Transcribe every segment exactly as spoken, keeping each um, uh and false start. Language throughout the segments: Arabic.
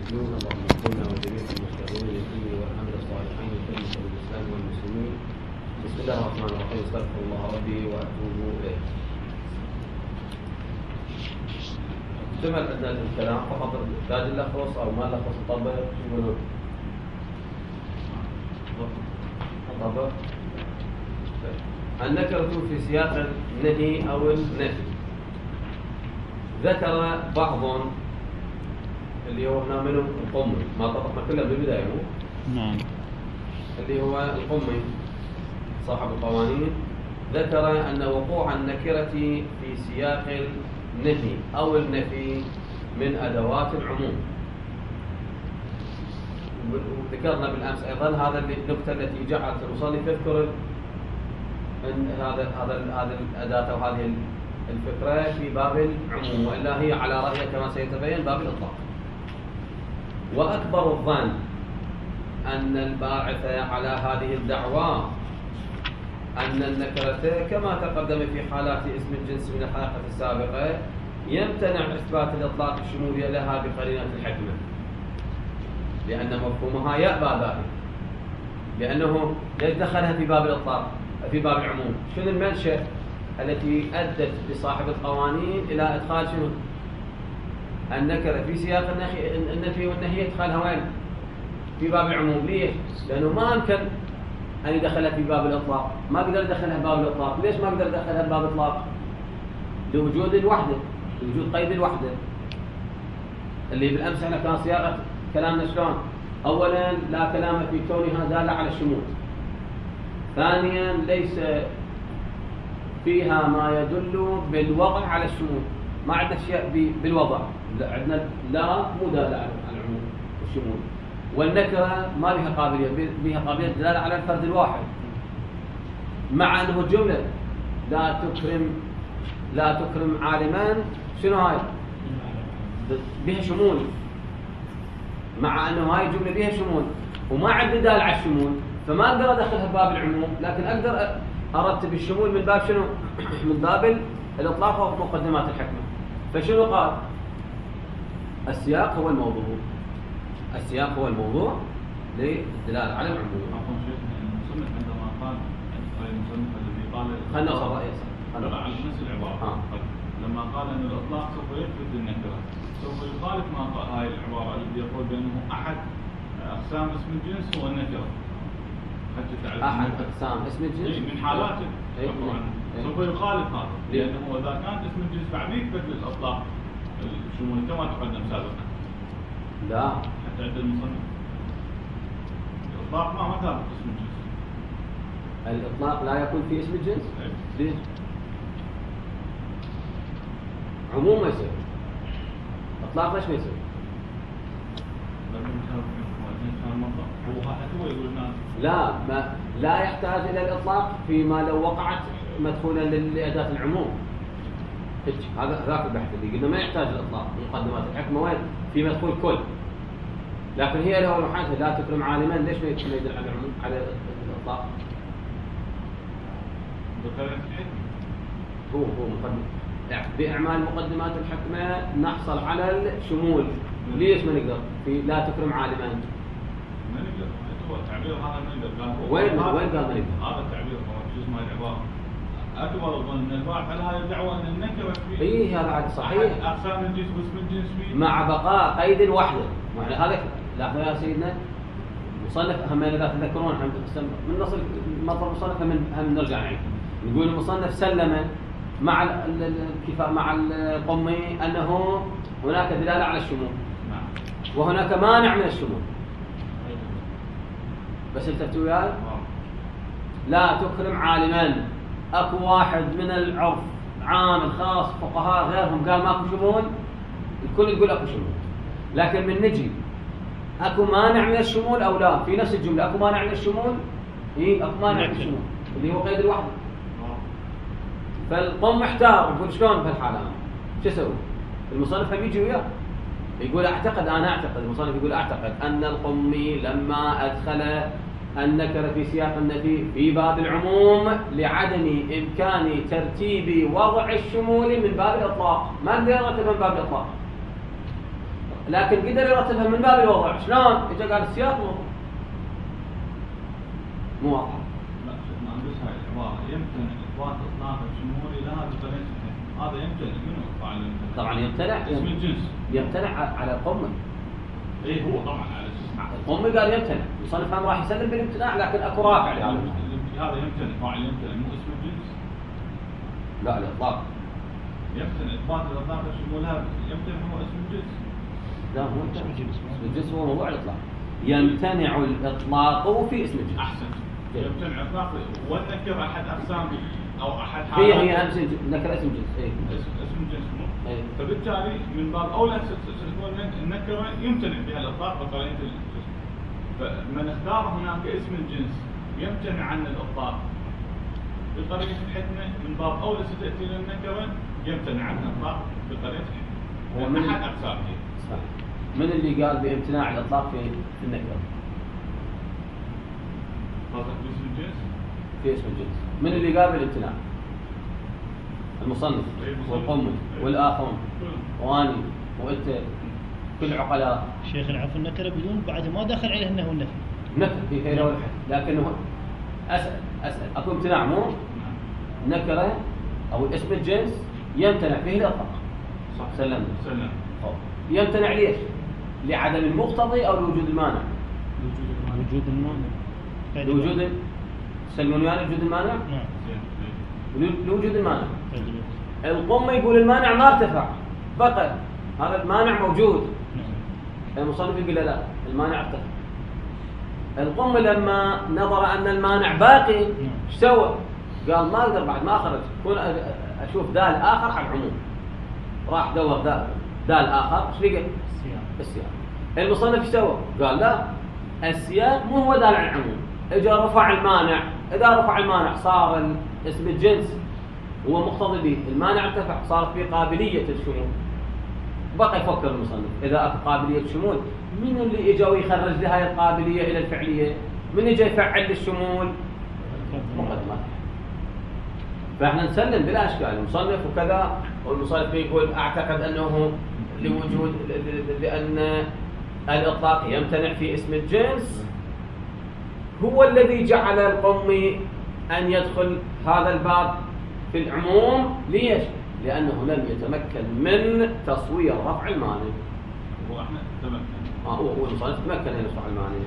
المسلمين اللهم كنا وجميع المشتغلين فيه والحمد الصالحين وكلمة الإسلام والمسلمين. بسم الله الرحمن الرحيم. استغفر الله ربي وأتوب إليه. اكتمل عندنا الكلام فقط تحتاج نلخص أو ما نلخص نطبق شو يقولون؟ نطبق. النكرة في سياق النهي أو النفي. ذكر بعض اللي هو هنا منهم القمي، ما طبقنا كله من البداية مو؟ نعم. اللي هو القمي صاحب القوانين ذكر أن وقوع النكرة في سياق النهي أو النفي من أدوات العموم. وذكرنا بالأمس أيضا هذا النكتة التي جعلت المصنف يذكر أن هذا هذا هذا الأداة أو هذه الفكرة في باب العموم، وإلا هي على رأيه كما سيتبين باب الإطلاق. وأكبر الظن أن الباعث على هذه الدعوى أن النكرة كما تقدم في حالات اسم الجنس من الحلقة السابقة يمتنع إثبات الإطلاق الشمولي لها بقرينة الحكمة، لأن مفهومها يأبى ذلك، لأنه يدخلها في باب الإطلاق في باب العموم. شنو المنشأ التي أدت بصاحب القوانين إلى إدخال شنو؟ النكرة في سياق النفي والنهي إدخالها وين؟ في باب العموم. ليش؟ لأنه ما يمكن أن يدخلها في باب الإطلاق، ما قدر يدخلها في باب الإطلاق. ليش ما قدر يدخلها في باب الإطلاق؟ لوجود الوحدة، لوجود قيد الوحدة اللي بالأمس احنا كان صياغة كلامنا شلون؟ أولاً لا كلام في كونها دالة على الشمول. ثانياً ليس فيها ما يدل بالوضع على الشمول، ما عندنا شيء بالوضع، عندنا لا مو دالة على العموم والشمول. والنكرة ما بها قابلية، بها قابلية دلالة على الفرد الواحد، مع أنه الجملة لا تكرم لا تكرم عالما شنو هاي؟ بها شمول، مع أنه هاي الجملة بها شمول وما عندي دالة على الشمول، فما أقدر أدخلها في باب العموم، لكن أقدر أرتب الشمول من باب شنو؟ من باب الإطلاق ومقدمات الحكمة. فشنو قال؟ السياق هو الموضوع، السياق هو الموضوع للدلالة على العموم. المصنف عندما قال المصنف الذي قال خلنا نوصل رأيه على نفس العبارة آه. لما قال أن الإطلاق سوف يثبت النكرة سوف يخالف ما قال هاي العبارة الذي يقول بأنه أحد أقسام اسم الجنس هو النكرة. أحد أقسام اسم الجنس من حالات طبعا سوف يخالف هذا، لأنه إذا كان اسم الجنس بعد يثبت للإطلاق الشمول كما تقدم سابقا. لا، حتى عند المصنف الإطلاق ما مثابة اسم الجنس. الإطلاق لا يكون في اسم الجنس؟ ليش؟ عموم ما يصير، إطلاق ليش ما يصير؟ لا، ما لا يحتاج إلى الإطلاق فيما لو وقعت مدخولا لأداة العموم. هذا ذاك البحث اللي قلنا ما يحتاج الإطلاق. مقدمات الحكمة وين؟ في مدخول كل، لكن هي لو روحتها لا تكرم عالما، ليش ما يدل على العموم على الإطلاق؟ بقرينة الحكمة. هو هو مقدم يعني بإعمال مقدمات الحكمة نحصل على الشمول. ليش ما نقدر؟ في لا تكرم عالما. ما نقدر. هو التعبير هذا ما نقدر. وين وين قال ما نقدر؟ هذا التعبير هو شو اسمه العبارة. أكبر الظن أن الباحث على هذه الدعوة أن النكرة في إيه هذا عاد صحيح. أقسام الجنس واسم الجنس فيه مع بقاء قيد الوحدة. يعني هذا لاحظوا يا سيدنا مصنف هم إذا تذكرون هم من نص المطلب المصنف هم هم نرجع نعيد نقول المصنف سلم مع الكفاء مع القمي أنه هناك دلالة على الشمول وهناك مانع من الشمول. بس التفتوا وياي لا تكرم عالما. اكو واحد من العرف عام خاص فقهاء غيرهم قال ماكو شمول، الكل يقول اكو شمول. لكن من نجي اكو مانع من الشمول او لا في نفس الجمله اكو مانع من الشمول، اي اكو مانع من الشمول اللي هو قيد الوحده. فالقوم محتار يقول شلون في الحاله شو اسوي؟ المصنف هم يجي وياه يقول اعتقد انا اعتقد المصنف يقول اعتقد ان القمي لما ادخل النكرة في سياق النفي في باب العموم لعدم إمكان ترتيب وضع الشمول من باب الإطلاق، ما نقدر نرتب من باب الإطلاق. لكن قدر يرتبها من باب الوضع. شلون؟ اجى قال السياق مو مو واضح. لا ما عندوش هاي العباره يمكن اثبات اطلاق الشمولي لها بطريقه هذا يمتنع منه اقطاع الامتناع. طبعا يمتنع اسم الجنس يمتنع على القمي. اي هو طبعا على اساس القمي قال يمتنع، المصنف هم راح يسلم بالامتناع لكن اكو رافع لهذا. هذا يمتنع فاعل يمتنع مو اسم الجنس. لا الاطلاق يمتنع اثبات الاطلاق الشمول هذا يمتنع هو اسم الجنس. لا هو اسم الجنس. اسم الجنس هو موضوع الاطلاق. يمتنع الاطلاق في اسم الجنس. احسن. يمتنع اطلاق والنكره احد اقسام او احد حالات. هي هي اهم شيء نكره اسم الجنس. اي اسم اسم الجنس مو. اي فبالتالي من باب اولى تكون النكره يمتنع بها الاطلاق بطريقه الجنس. فمن اختار هناك اسم الجنس يمتنع عن الاطلاق بطريقه الحكمه من باب اولى ستاتي للنكره يمتنع عن الاطلاق بطريقه الحكمه. هو من احد اقسامها. صح. من اللي قال بامتناع الاطلاق في في النكره؟ قصدك باسم الجنس؟ في اسم الجنس. من اللي قال بالامتناع؟ المصنف والقمي والاخرون واني وانت كل عقلاء. شيخ العفو النكره بدون بعد ما دخل عليه انه النفي. نكره في خير ولا حد، لكنه اسال اسال اكو امتناع مو؟ نكره او اسم الجنس يمتنع فيه الاطلاق. صح. سلمنا. سلم. يمتنع ليش؟ لعدم المقتضي او لوجود المانع؟ وجود المانع. لوجود سلمون ويانا وجود المانع؟ نعم. لوجود المانع. القمة يقول المانع ما ارتفع بقى، هذا المانع موجود. المصنف يقول لا المانع ارتفع. القمة لما نظر ان المانع باقي ايش سوى؟ قال ما اقدر بعد ما خرج كون اشوف دال اخر على العموم. راح دور دال دال اخر ايش لقى؟ السياق. السياق. المصنف ايش سوى؟ قال لا السياق مو هو دال على العموم، اجى رفع المانع، اذا رفع المانع صار اسم الجنس هو مقتضي به، المانع ارتفع صارت في قابليه الشمول. بقى يفكر المصنف اذا اكو قابليه شمول من اللي اجى ويخرج لها هاي القابليه الى الفعليه؟ من اجى يفعل الشمول؟ مقدمات. فاحنا نسلم بلا اشكال المصنف وكذا، والمصنف يقول اعتقد انه لوجود لان الاطلاق يمتنع في اسم الجنس هو الذي جعل القمي ان يدخل هذا الباب في العموم. ليش؟ لانه لم يتمكن من تصوير رفع المانع. هو احنا تمكن. اه هو هو المصنف تمكن من رفع المانع.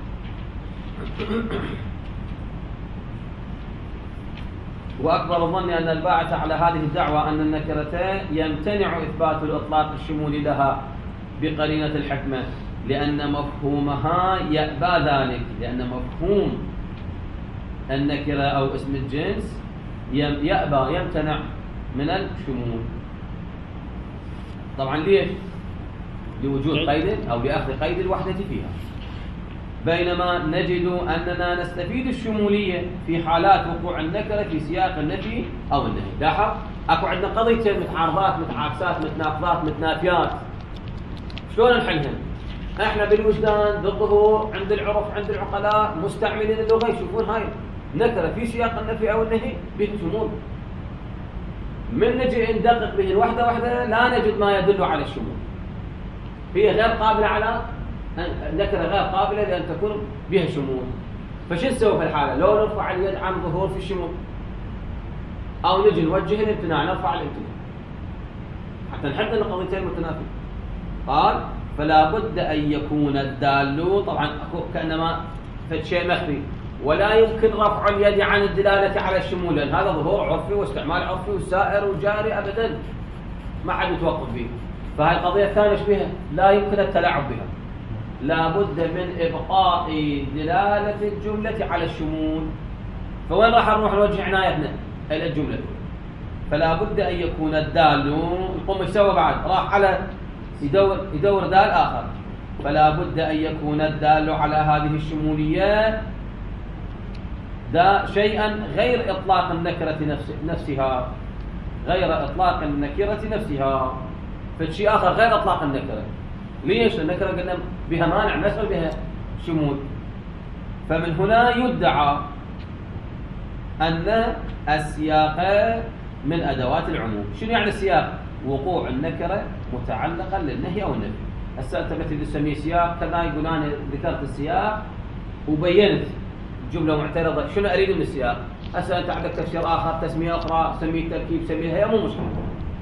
واكبر الظن ان الباعث على هذه الدعوه ان النكرتين يمتنع اثبات الاطلاق الشمولي لها بقرينه الحكمه، لان مفهومها يأبى ذلك، لان مفهوم النكره او اسم الجنس يأبى يمتنع من الشمول. طبعا ليش؟ لوجود قيد او لاخذ قيد الوحده فيها. بينما نجد اننا نستفيد الشموليه في حالات وقوع النكره في سياق النفي او النهي. لاحظ اكو عندنا قضيتين متعارضات متعاكسات متناقضات متنافيات، شلون نحلهن؟ احنا بالوجدان بالظهور عند العرف عند العقلاء مستعملين اللغه يشوفون هاي نكره في سياق النفي او النهي به شمول. من نجي ندقق به واحده واحده لا نجد ما يدل على الشمول. هي غير قابله على النكره غير قابله لان تكون بها شمول. فشو نسوي في الحاله؟ لو نرفع اليد عن ظهور في الشمول او نجي نوجه الامتناع نرفع الامتناع حتى نحدد القضيتين متنافيين. قال فلا بد ان يكون الدال، طبعا اكو كانما فد شيء مخفي، ولا يمكن رفع اليد عن الدلاله على الشمول لان هذا ظهور عرفي واستعمال عرفي والسائر وجاري ابدا ما حد يتوقف به. فهي القضيه الثانيه ايش بها؟ لا يمكن التلاعب بها. لا بد من ابقاء دلاله الجمله على الشمول. فوين راح نروح نوجه عنايتنا؟ الى الجمله. فلا بد ان يكون الدال، القوم ايش سوى بعد؟ راح على يدور يدور دال اخر. فلا بد ان يكون الدال على هذه الشموليه دا شيئا غير اطلاق النكره نفس نفسها، غير اطلاق النكره نفسها، فشيء اخر غير اطلاق النكره. ليش؟ النكره قلنا بها مانع ما يصير بها شمول. فمن هنا يدعى ان السياق من ادوات العموم. شنو يعني السياق؟ وقوع النكره متعلقا للنهي او النفي. هسه أنت مثل تسميه سياق كذا، يقول أنا ذكرت السياق وبينت جملة معترضة، شنو أريد من السياق؟ هسه أنت عندك تفسير آخر، تسمية أخرى، سميه تركيب، سميه هي مو مشكلة.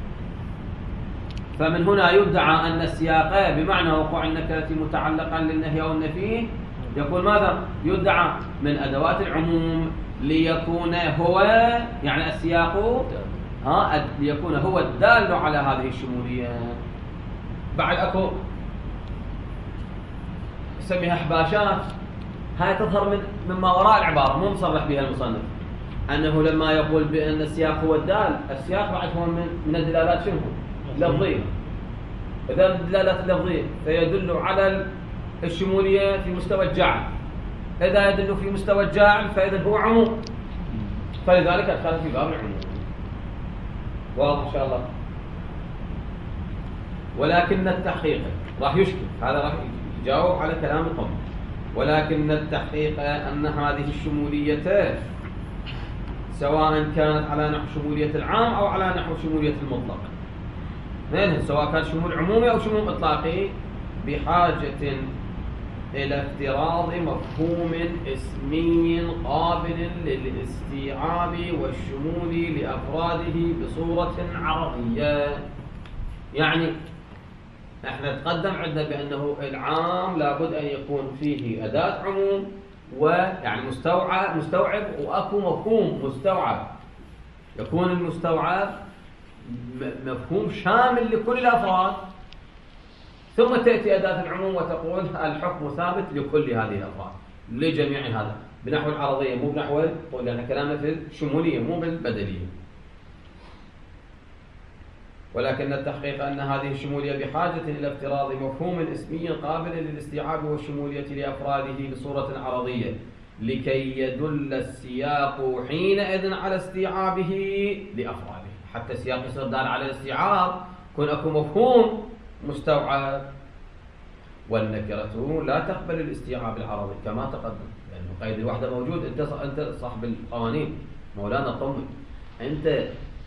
فمن هنا يدعى أن السياق بمعنى وقوع النكرة متعلقا للنهي أو النفي يكون ماذا؟ يدعى من أدوات العموم ليكون هو يعني السياق ها ليكون هو الدال على هذه الشمولية. بعد أكو نسميها حباشات، هاي تظهر من مما وراء العبارة مو مصرح بها المصنف، أنه لما يقول بأن السياق هو الدال، السياق بعد هو من, من الدلالات شنو؟ لفظية. إذا الدلالات اللفظية فيدل على الشمولية في مستوى الجعل، إذا يدل في مستوى الجعل فإذا هو عموم، فلذلك أدخل في باب العموم. واضح إن شاء الله. ولكن التحقيق راح يشكل، هذا راح يجاوب على كلام القوم. ولكن التحقيق أن هذه الشمولية سواء كانت على نحو شمولية العام أو على نحو شمولية المطلق، منه سواء كان شمول عمومي أو شمول إطلاقي، بحاجة إلى افتراض مفهوم اسمي قابل للاستيعاب والشمول لأفراده بصورة عرضية. يعني احنا تقدم عندنا بأنه العام لابد أن يكون فيه أداة عموم ويعني مستوعب مستوعب وأكو مفهوم مستوعب، يكون المستوعب مفهوم شامل لكل الأفراد، ثم تأتي أداة العموم وتقول الحكم ثابت لكل هذه الأفراد لجميع هذا بنحو العرضية مو بنحو، لأن كلامنا في الشمولية مو بالبدلية. ولكن التحقيق أن هذه الشمولية بحاجة إلى افتراض مفهوم اسمي قابل للاستيعاب والشمولية لأفراده بصورة عرضية لكي يدل السياق حينئذ على استيعابه لأفراده. حتى السياق يصير دال على الاستيعاب يكون أكو مفهوم مستوعب. والنكرة لا تقبل الاستيعاب العرضي كما تقدم، لأنه يعني قيد الوحدة موجود. أنت أنت صاحب القوانين مولانا طمن، أنت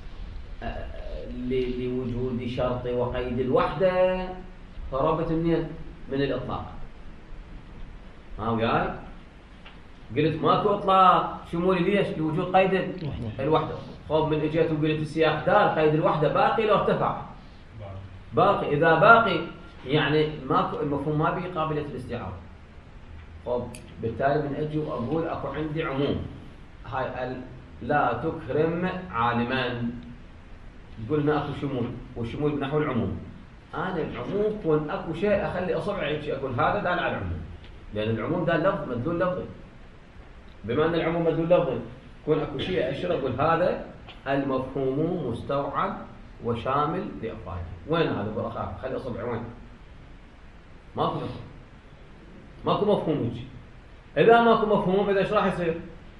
لوجود شرط وقيد الوحدة فربت منين؟ من الإطلاق. ها وياي؟ قلت ماكو إطلاق شمولي ليش؟ لوجود قيد الوحدة. طب من اجيت وقلت السياق دار قيد الوحدة باقي لو ارتفع؟ باقي. إذا باقي يعني ماكو المفهوم ما به قابلية الاستيعاب. طب بالتالي من اجي واقول اكو عندي عموم، هاي لا تكرم عالما، قلنا اكو شمول والشمول بنحو العموم. انا العموم كون اكو شيء اخلي اصبعي هيك اقول هذا دال على العموم، لان العموم دال لفظ مدلول لفظي. بما ان العموم مدلول لفظي كون اكو شيء اشير اقول هذا المفهوم مستوعب وشامل لافراده. وين هذا برخاء؟ خلي اصبعي وين؟ ماكو مفهوم، ماكو مفهوم هيك. اذا ماكو مفهوم اذا ايش راح يصير؟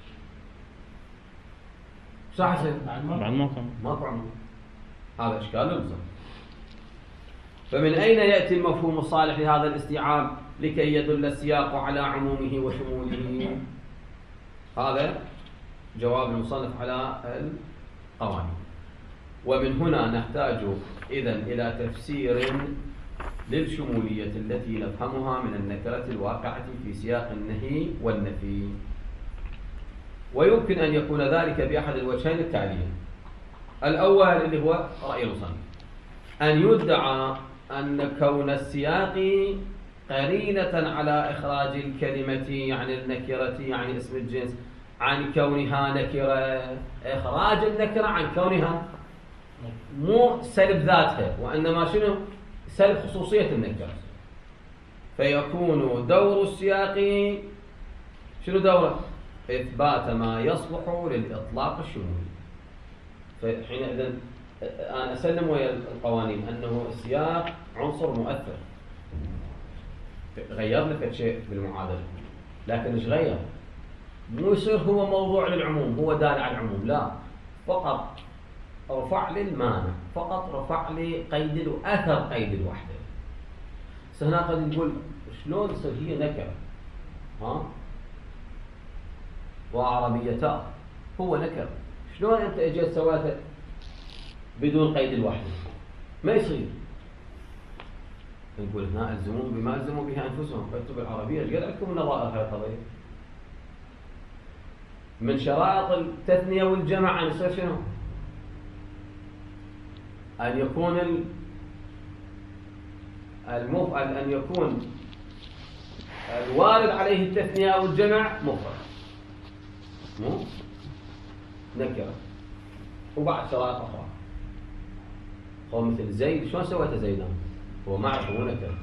ايش راح يصير؟ بعد ماكو ماكو عموم. هذا اشكال للزم. فمن اين ياتي المفهوم الصالح لهذا الاستيعاب لكي يدل السياق على عمومه وشموله؟ هذا جواب المصنف على القوانين. ومن هنا نحتاج إذن إلى تفسير للشمولية التي نفهمها من النكرة الواقعة في سياق النهي والنفي. ويمكن أن يكون ذلك بأحد الوجهين التاليين. الأول اللي هو رأي المصنف، أن يدعى أن كون السياق قرينة على إخراج الكلمة يعني النكرة يعني اسم الجنس عن كونها نكرة، إخراج النكرة عن كونها مو سلب ذاتها وإنما شنو؟ سلب خصوصية النكرة. فيكون دور السياق شنو دوره؟ إثبات ما يصلح للإطلاق الشمولي. فحينئذ أنا أسلم ويا القوانين أنه السياق عنصر مؤثر، غير لك شيء بالمعادلة، لكن إيش غير؟ مو يصير هو موضوع للعموم، هو دال على العموم، لا، فقط رفع لي المانع، فقط رفع لي قيد أثر قيد الوحدة. هنا قد نقول شلون تصير هي نكرة؟ ها؟ وعربيتان هو نكرة، شلون أنت أجيت سويته بدون قيد الوحدة؟ ما يصير. نقول هنا الزموا بما الزموا بها انفسهم، اكتب العربيه ايش قد عندكم النظائر هاي القضيه؟ من شرائط التثنيه والجمع ان يصير شنو؟ ان يكون المف... ان يكون الوارد عليه التثنيه او الجمع مفرد، مو نكره. وبعد شرائط اخرى، هو مثل زيد، شلون سويته زيدان؟ هو معرفة مو نكرة.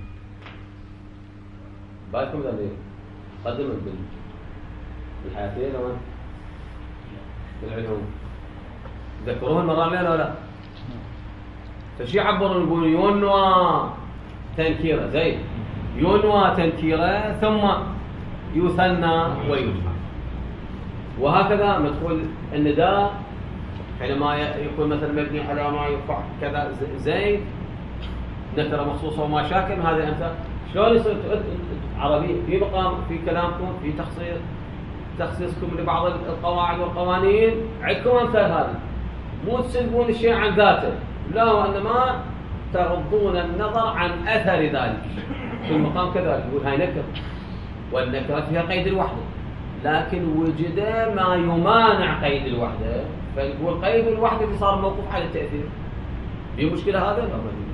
بالكم ذا قدم بالحياتية لو بالعلوم ذكروه المرة ولا لا؟ فشي عبروا يقولون يونوا تنكيرة زيد، يونوا تنكيرة ثم يثنى ويجمع. وهكذا مدخول النداء حينما يكون مثلا مبني على ما يرفع كذا زيد نكرة مخصوصة وما شاكل من هذه الأمثال. شلون يصير عربية في مقام في كلامكم في تخصيص تخصيصكم لبعض القواعد والقوانين عندكم أمثال هذه، مو تسلبون الشيء عن ذاته، لا وإنما تغضون النظر عن أثر ذلك في المقام كذلك. يقول هاي نكرة والنكرة فيها قيد الوحدة، لكن وجد ما يمانع قيد الوحدة، فيقول قيد الوحدة صار موقوف على التأثير. في مشكلة هذا؟ لا ما في.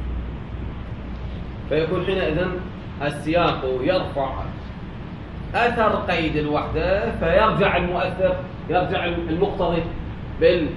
فيكون حينئذ السياق يرفع أثر قيد الوحدة، فيرجع المؤثر يرجع المقتضي بال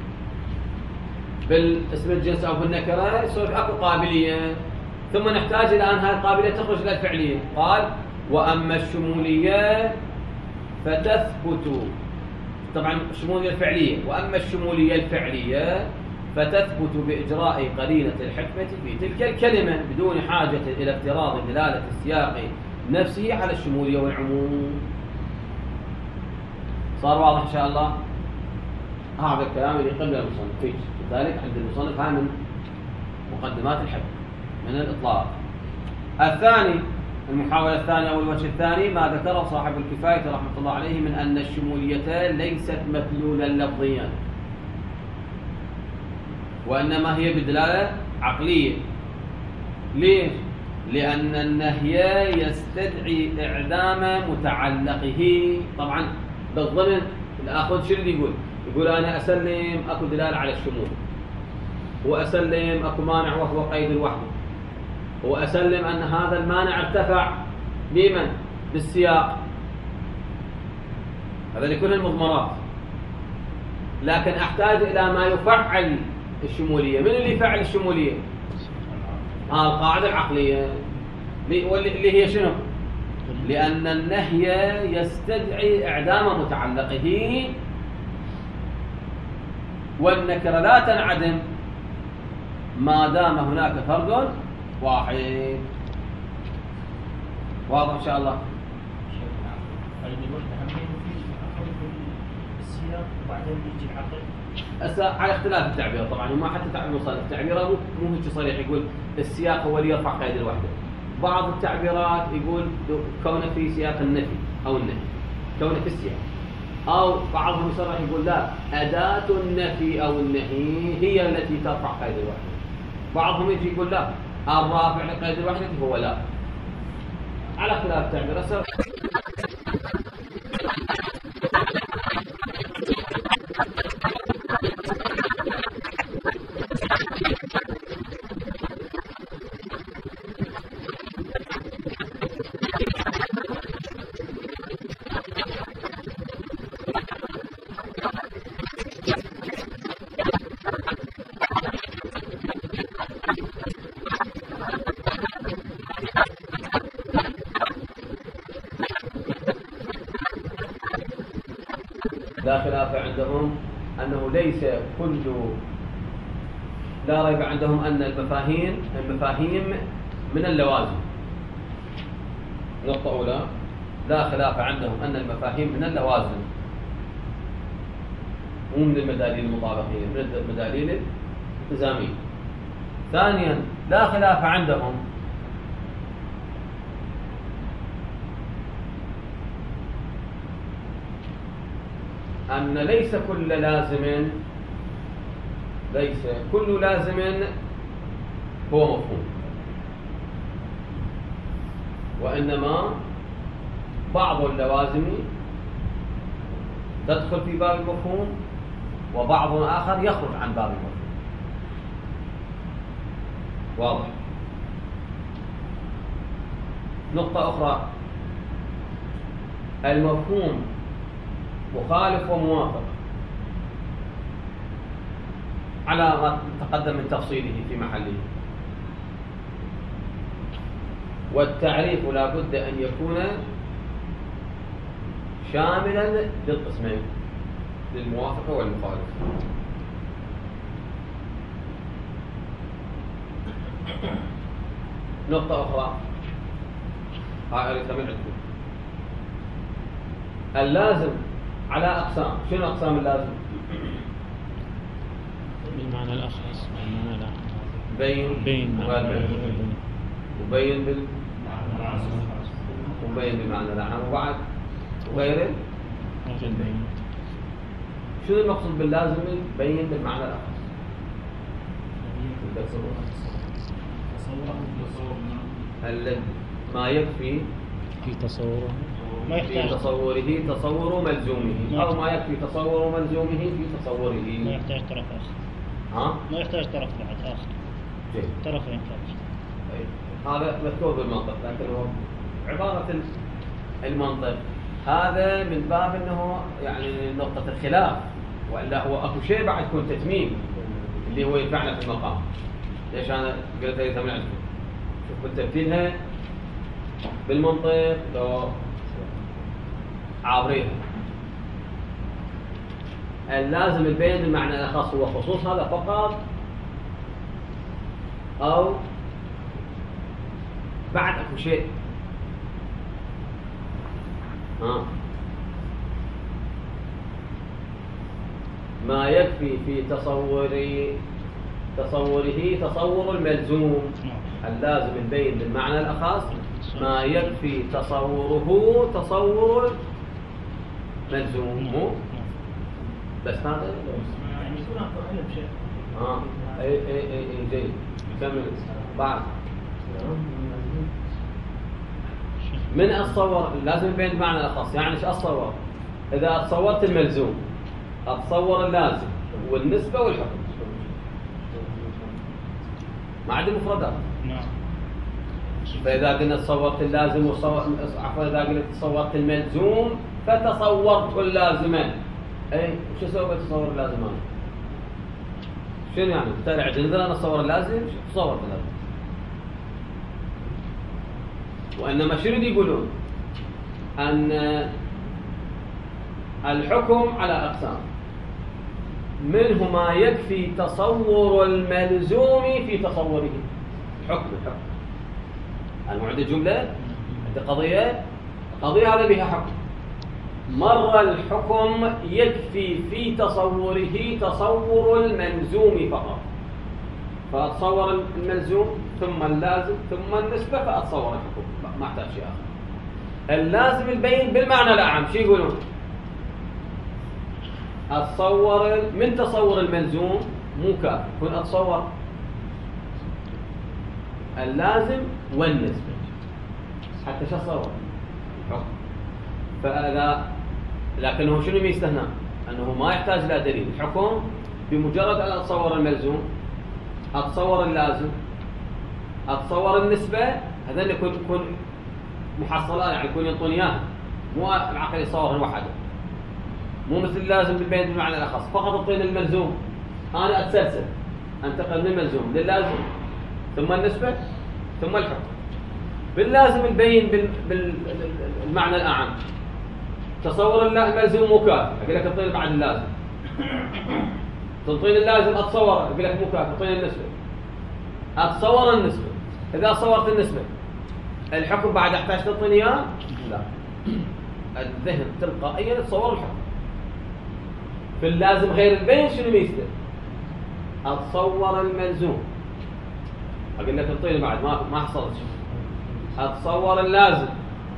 بالاسم الجنس أو بالنكرة، يصير أكو قابلية، ثم نحتاج إلى أن هذه القابلية تخرج إلى الفعلية. قال وأما الشمولية فتثبت، طبعا الشمولية الفعلية، وأما الشمولية الفعلية فتثبت بإجراء قرينة الحكمة في تلك الكلمة بدون حاجة إلى افتراض دلالة السياق نفسه على الشمولية والعموم. صار واضح إن شاء الله؟ هذا الكلام اللي قبل المصنف فيه، لذلك عند المصنف هاي من مقدمات الحكم من الإطلاق. الثاني المحاولة الثانية أو الوجه الثاني ما ذكره صاحب الكفاية رحمة الله عليه من أن الشمولية ليست مدلولا لفظيا، وإنما هي بدلالة عقلية. ليش؟ لأن النهي يستدعي إعدام متعلقه. طبعا بالضمن الآخذ شو اللي يقول؟ يقول أنا أسلم أكو دلالة على الشمول، وأسلم أكو مانع وهو قيد الوحدة، وأسلم أن هذا المانع ارتفع بمن؟ بالسياق. هذا لكل المضمرات. لكن أحتاج إلى ما يفعل الشمولية. من اللي يفعل الشمولية؟ آه القاعدة العقلية اللي هي شنو؟ لأن النهي يستدعي إعدام متعلقه، والنكرة لا تنعدم ما دام هناك فرد واحد. واضح إن شاء الله؟ السياق وبعدين يجي العقل. هسه على اختلاف التعبير طبعا، وما حتى تعبير مصنف تعبيره مو هيك صريح يقول السياق هو اللي يرفع قيد الوحده. بعض التعبيرات يقول كونه في سياق النفي او النهي، كونه في السياق، او بعضهم يصرح يقول لا اداه النفي او النهي هي التي ترفع قيد الوحده. بعضهم يجي يقول لا الرافع لقيد الوحده هو لا. على اختلاف التعبير. هسه لا خلاف عندهم أنه ليس كل لا ريب عندهم أن المفاهيم المفاهيم من اللوازم. نقطة أولى لا خلاف عندهم أن المفاهيم من اللوازم مو من المداليل المطابقية، من المداليل الالتزامية. ثانيا لا خلاف عندهم أن ليس كل لازم ليس كل لازم هو مفهوم. وإنما بعض اللوازم تدخل في باب المفهوم وبعض آخر يخرج عن باب المفهوم. واضح؟ نقطة أخرى، المفهوم مخالف وموافق على ما تقدم من تفصيله في محله. والتعريف لا بد أن يكون شاملا للقسمين، للموافق والمخالف. نقطة أخرى هاي أريد من عندكم، اللازم على أقسام. شنو أقسام اللازم؟ بالمعنى الأخص بالمعنى الأعم. بين بين وبين بال وبين بالمعنى الأعم وبعد وغيره. شنو المقصود باللازم؟ بين بالمعنى الأخص. الذي ما يكفي في تصوره ما في يحتاج تصوره تصور ملزومه، أو ما يكفي تصور ملزومه في تصوره. ما يحتاج طرف آخر. ها؟ ما يحتاج طرف بعد آخر. جيد. طرفين فقط. هذا مذكور بالمنطق، لكن هو عبارة المنطق هذا من باب انه يعني نقطة الخلاف، والا هو اكو شيء بعد يكون تتميم اللي هو ينفعنا في المقام. ليش انا قلت لي ثمن عندكم؟ شوف تبديلها بالمنطق لو عابريها. اللازم البين المعنى الخاص هو خصوص هذا فقط، او بعد اكو شيء. ها ما يكفي في تصوره تصوره تصور الملزوم. اللازم البين بالمعنى الأخص ما يكفي تصوره تصور الملزوم. مو بس هذا يعني يكون أكبر علم شيء. اه اي اي اي اي جيد. كمل بعد. من اتصور لازم بين المعنى الأخص، يعني ايش اتصور؟ اذا تصورت الملزوم اتصور اللازم والنسبة والحكم، ما عندي مفردات. نعم. فإذا قلنا تصورت اللازم وصور... عفوا إذا قلت تصورت الملزوم فتصورت اللازمان. أي شو أسوي بتصور اللازمان؟ شنو يعني؟ بالتالي عندنا أنا أتصور اللازم تصورت اللازم. وإنما شنو يقولون؟ أن الحكم على أقسام، منه ما يكفي تصور الملزوم في تصوره. حكم الحكم المعد الجملة عند قضية قضية هذا بها حكم. مرة الحكم يكفي في تصوره تصور الملزوم فقط، فأتصور الملزوم ثم اللازم ثم النسبة فأتصور الحكم، ما احتاج شيء آخر. اللازم البين بالمعنى الأعم شو يقولون؟ أتصور من تصور الملزوم مو كافي، كن أتصور اللازم والنسبة حتى شو أتصور حكم. فإذا لكنه شنو يستهنى؟ أنه ما يحتاج إلى دليل. الحكم بمجرد أن أتصور الملزوم أتصور اللازم أتصور النسبة، هذا يكون يكون محصلات، يعني يكون ينطون إياها، مو العقل يصورها وحده، مو مثل اللازم بالبين بالمعنى الأخص فقط أعطيني الملزوم. أنا أتسلسل أنتقل من الملزوم للازم ثم النسبة ثم الحكم. باللازم البين بالمعنى الأعم تصور الملزوم مو كافي، أقول لك أعطيني بعد اللازم. تعطيني اللازم أتصور، أقول لك مو كافي، أعطيني النسبة. أتصور النسبة، إذا صورت النسبة الحكم بعد أحتاج تعطيني إياه؟ لا، الذهن تلقائيا يتصور الحكم. في اللازم غير البين شنو ميزته؟ أتصور الملزوم، أقول لك اعطيني بعد ما ما حصلت شيء. أتصور اللازم،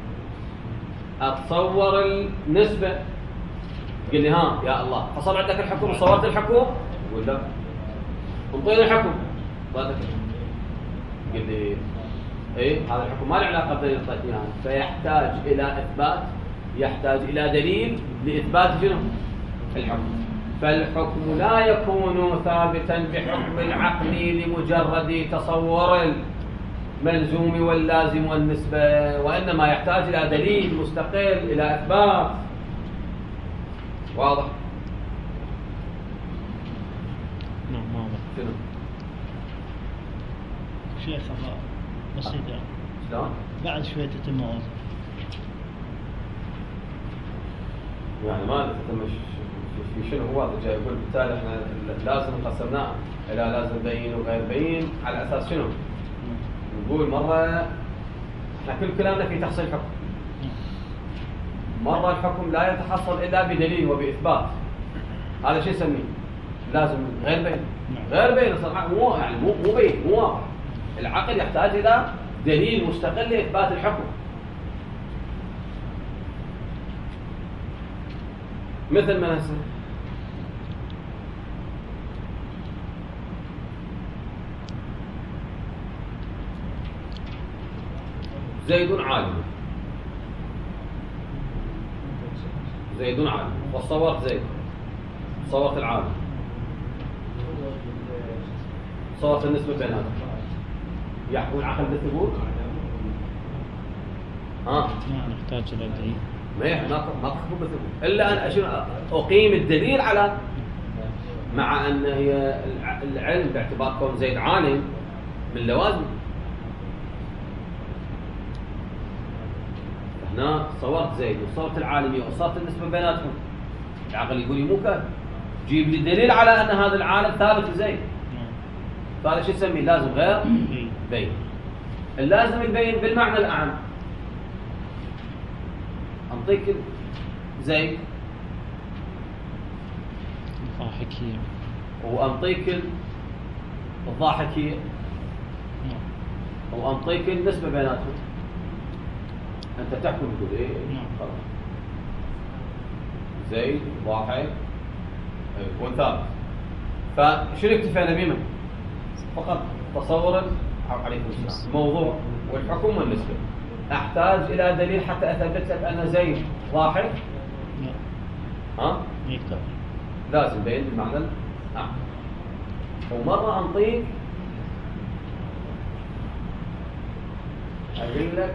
أتصور النسبة، قل لي ها يا الله حصل عندك الحكم وصورت الحكم؟ يقول لا، انطيني الحكم. قال لي اي هذا الحكم ما له علاقه بدليل الطيفيان، فيحتاج الى اثبات، يحتاج الى دليل لاثبات شنو؟ الحكم. فالحكم لا يكون ثابتا بحكم العقل لمجرد تصور الملزوم واللازم والنسبه، وانما يحتاج الى دليل مستقل، الى اثبات. واضح؟ نعم واضح. شنو؟ شيخ الله بسيطة شلون؟ بعد شوية تتم موازنة. يعني ما تتم في شنو هو جاي يقول بالتالي احنا لازم قسمناه الى لازم بين وغير بين على اساس شنو؟ نقول مره احنا كل كلامنا في تحصيل حكم. مره الحكم لا يتحصل الا بدليل وباثبات. هذا شو نسميه؟ لازم غير بين. غير بين صراحه مو يعني مو مو بين مو واضح. العقل يحتاج الى دليل مستقل لاثبات الحكم. مثل ما هسه زيد عالم، زيد عالم، وصورت زيد، صورت العالم، صورت النسبة بيناتهم، يحكم العقل بالثبوت؟ ها؟ ما نحتاج إلى دليل. ما يحكم ما تحكم بالثبوت إلا أن أشوف أقيم الدليل على، مع أن هي العلم باعتبار كون زيد عالم من لوازم. هنا صورت زيد وصورت العالمية وصورت النسبة بيناتهم، العقل يقول لي مو كذا، جيب لي دليل على أن هذا العالم ثابت لزيد. فهذا شو نسميه؟ لازم غير بين. اللازم يبين بالمعنى الأعم. أنطيك زيد الضاحكية وأنطيك الضاحكية وأنطيك النسبة بيناتهم، أنت تحكم تقول إيه؟ خلاص زيد ضاحك يكون ثابت. فشنو اكتفينا بما؟ فقط تصور عليكم السلام موضوع والحكم والنسبة. أحتاج إلى دليل حتى أثبت لك أن زيد ضاحك؟ ها؟ يكتب لازم بين بالمعنى الأعم. ومرة أنطيك أقول لك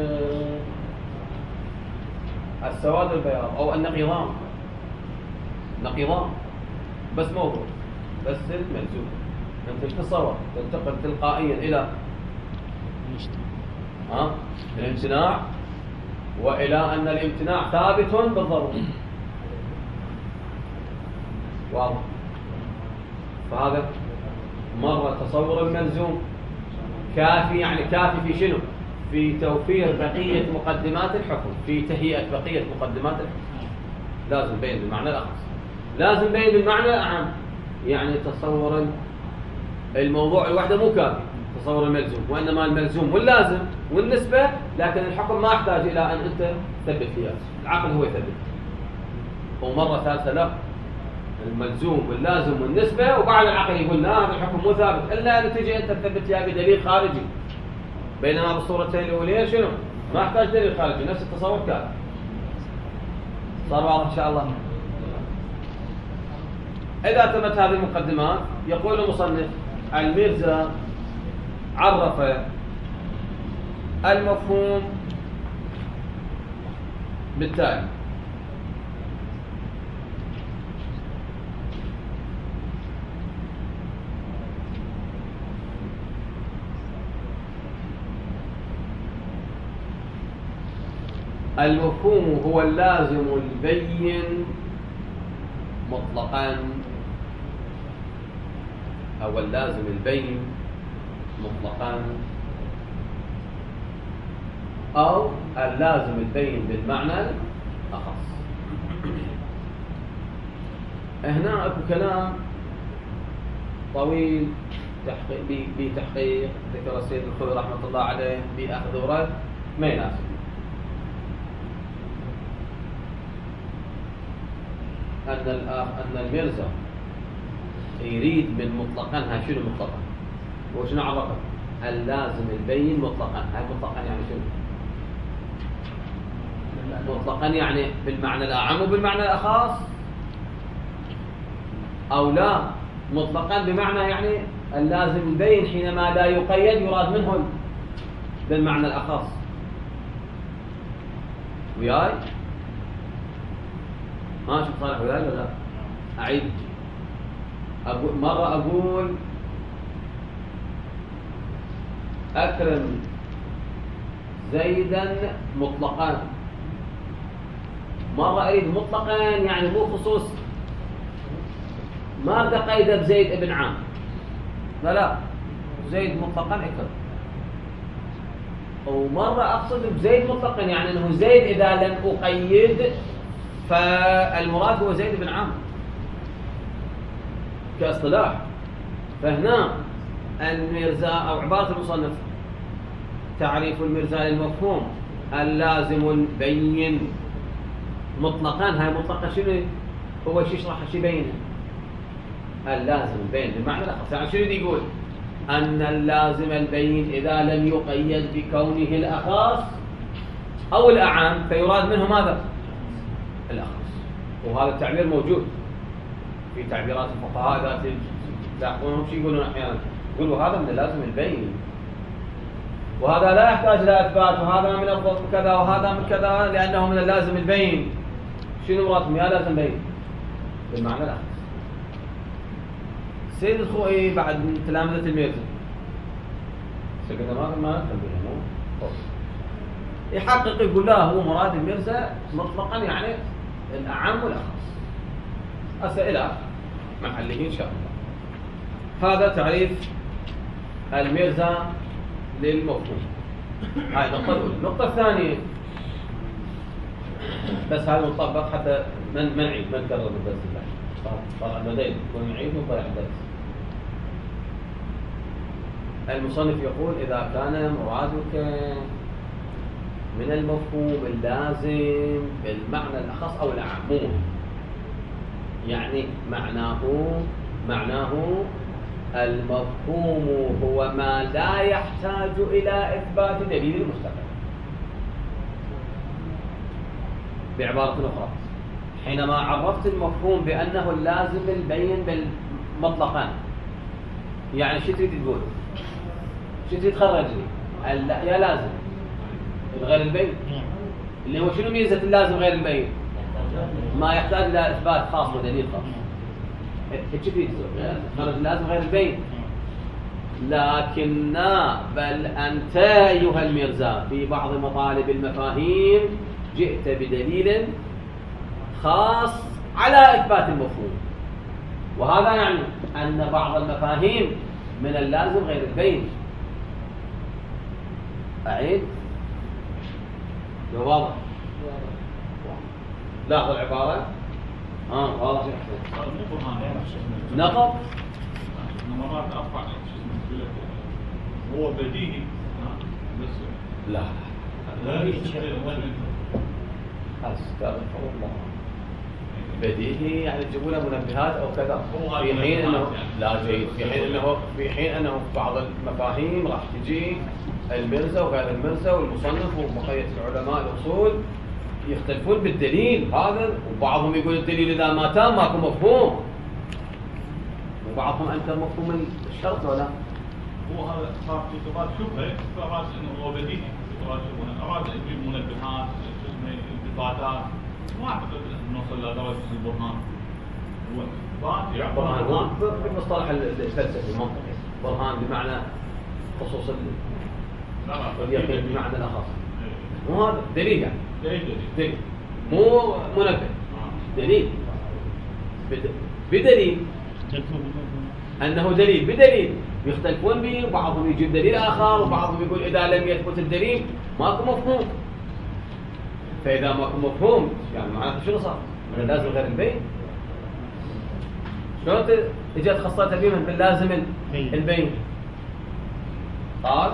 السواد والبياض أو النقيضان، نقيضان بس موضوع بس الملزوم. أنت تتصور تنتقل تلقائيا إلى ها الامتناع، وإلى أن الامتناع ثابت بالضرورة. واضح؟ فهذا مرة تصور الملزوم كافي، يعني كافي في شنو؟ في توفير بقية مقدمات الحكم، في تهيئة بقية مقدمات الحكم. لازم بين بالمعنى الأخص، لازم بين بالمعنى الأعم. يعني تصور الموضوع الوحدة مو كافي تصور الملزوم، وإنما الملزوم واللازم والنسبة، لكن الحكم ما يحتاج إلى أن أنت تثبت فيها، العقل هو يثبت. ومرة ثالثة لا، الملزوم واللازم والنسبة، وبعد العقل يقول لا هذا الحكم مو ثابت إلا أن تجي أنت تثبت فيها بدليل خارجي. بينما بالصورتين الأوليين شنو؟ ما يحتاج دليل خارجي، نفس التصور كافي. صار واضح إن شاء الله؟ إذا تمت هذه المقدمات يقول المصنف الميرزا عرف المفهوم بالتالي: المفهوم هو اللازم البين مطلقا، أو اللازم البين مطلقا، أو اللازم البين بالمعنى الأخص. هنا أكو كلام طويل تحقيق بتحقيق ذكر السيد الخوي رحمة الله عليه بأخذ ورد ما يناسب. أن أن الميرزا يريد من مطلقا، ها شنو مطلقا؟ وشنو عرفه؟ اللازم البين مطلقا. هاي مطلقا يعني شنو؟ مطلقا يعني بالمعنى الأعم وبالمعنى الأخص، أو لا مطلقا بمعنى يعني اللازم البين حينما لا يقيد يراد منه بالمعنى الأخص. وياي؟ ما شوف صالح وياي ولا لا؟ أعيد. أقول مرة أقول أكرم زيدا مطلقا، مرة أريد مطلقا يعني مو خصوص، ما أبدأ قيده بزيد ابن عام، لا لا زيد مطلقا اكرم. ومرة أقصد بزيد مطلقا يعني أنه زيد إذا لم أقيد فالمراد هو زيد بن عام كاصطلاح. فهنا المرزاء أو عبارة المصنف تعريف المرزاء للمفهوم اللازم البين مطلقا. هاي مطلقا شنو هو؟ شو يشرح شو يبينه؟ اللازم البين بمعنى الأخص. يعني شنو يقول؟ أن اللازم البين إذا لم يقيد بكونه الأخص أو الأعم فيراد منه ماذا؟ الأخص. وهذا التعبير موجود في تعبيرات الفقهاء ذات تلاحظونهم شو يقولون أحيانا؟ يقولوا هذا من اللازم البين، وهذا لا يحتاج إلى إثبات، وهذا من الضبط كذا وهذا من كذا لأنه من اللازم البين. شنو مرادهم يا لازم بين؟ بالمعنى الأخص. سيد الخوئي بعد من تلامذة الميرزا سكت ما ما نفهم بها مو يحقق يقول لا هو مراد الميرزا مطلقا يعني الأعم والأخص. أسئلة محله إن شاء الله. هذا تعريف الميرزا للمفهوم. هاي النقطة الأولى. النقطة الثانية بس هذا مطبق حتى من من نعيد ما نكرر بالدرس الثاني. طلع بدين كنا نعيد ونطلع الدرس. المصنف يقول إذا كان مرادك من المفهوم اللازم بالمعنى الأخص أو الأعم، يعني معناه معناه المفهوم هو ما لا يحتاج إلى إثبات دليل المستقل. بعبارة أخرى حينما عرفت المفهوم بأنه اللازم البين بالمطلقان يعني شو تريد تقول؟ شو تريد تخرج لي؟ يا لازم غير البين اللي هو شنو ميزة اللازم غير البين؟ ما يحتاج إلى إثبات خاص ودليل خاص. شو تريد تخرج اللازم غير البين؟ لكن بل أنت أيها الميرزا في بعض مطالب المفاهيم جئت بدليل خاص على إثبات المفهوم، وهذا يعني أن بعض المفاهيم من اللازم غير البين. أعيد لو واضح لاحظ العبارة آه واضح نقض مرات أرفع هو بديهي بس لا لا استغفر الله بديهي يعني تجيبون منبهات او كذا في حين انه لا جيد في حين انه في حين انه في بعض المفاهيم راح تجي المرزا وغير المرزا والمصنف وبقيه العلماء الاصول يختلفون بالدليل هذا، وبعضهم يقول الدليل اذا ما تام ماكو مفهوم، وبعضهم انكر مفهوم الشرط ولا هو هذا صار في اعتبار شبهه فراس انه هو بديهي اعتبار شبهه اراد يجيب منبهات شو اسمه انتقادات ما اعتقد انه نوصل لدرجه البرهان. هو برهان بالمصطلح الفلسفي المنطقي برهان بمعنى خصوص اليقين بمعنى الاخص مو هذا دليل يعني دليل دليل مو منبه دليل بدليل انه دليل بدليل يختلفون به، وبعضهم يجيب دليل اخر وبعضهم يقول اذا لم يثبت الدليل ماكو مفهوم. فاذا ماكو مفهوم يعني معناته شنو صار؟ من لازم غير البين. شلون اجت خاصتها بهم باللازم البين؟ قال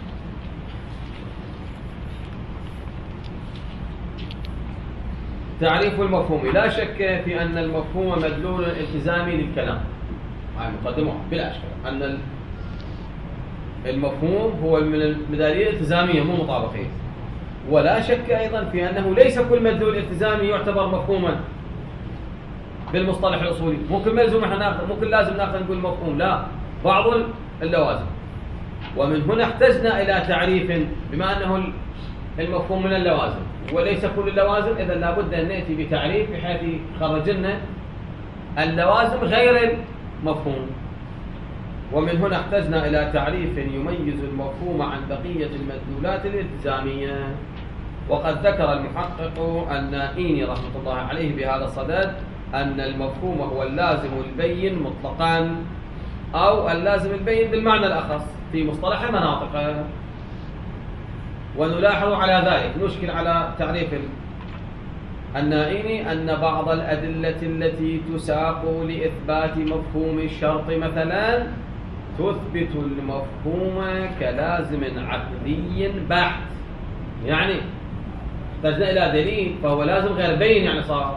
تعريف المفهوم لا شك في ان المفهوم مدلول التزامي للكلام. هاي مقدمه بلا اشكال ان المفهوم هو من المدلولية الالتزامية مو مطابقية. ولا شك أيضا في أنه ليس كل مدلول التزامي يعتبر مفهوما بالمصطلح الأصولي. ممكن ملزوم احنا ناخذ، ممكن لازم ناخذ نقول مفهوم، لا، بعض اللوازم. ومن هنا احتجنا إلى تعريف بما أنه المفهوم من اللوازم وليس كل اللوازم، إذا لابد أن نأتي بتعريف بحيث يخرج لنا اللوازم غير المفهوم. ومن هنا احتجنا إلى تعريف يميز المفهوم عن بقية المدلولات الالتزامية. وقد ذكر المحقق النائيني رحمة الله عليه بهذا الصدد أن المفهوم هو اللازم البين مطلقا، أو اللازم البين بالمعنى الأخص في مصطلح مناطقه. ونلاحظ على ذلك، نشكل على تعريف النائيني أن بعض الأدلة التي تساق لإثبات مفهوم الشرط مثلا تثبت المفهوم كلازم عقلي بحت، يعني احتجنا إلى دليل فهو لازم غير بين، يعني صار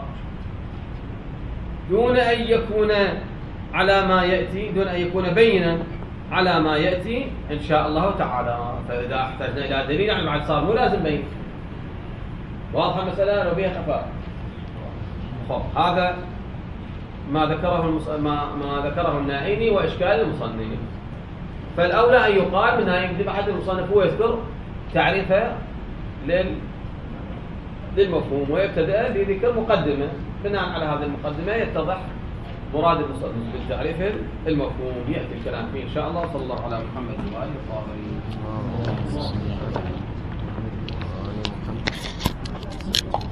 دون أن يكون على ما يأتي، دون أن يكون بينا على ما يأتي إن شاء الله تعالى. فإذا احتجنا إلى دليل يعني بعد صار مو لازم بين. واضحة المسألة لو بها خفاء. خب هذا ما ذكره المص... ما... ما ذكره النائيني وإشكال المصنف. فالأولى أن يقال منها يكذب أحد المصنف هو يذكر تعريفه لل... للمفهوم ويبتدأ بذكر مقدمة. بناء على هذه المقدمة يتضح مراد المصنف بالتعريف المفهوم. يأتي الكلام فيه إن شاء الله. صلى الله على محمد وآله الطاهرين.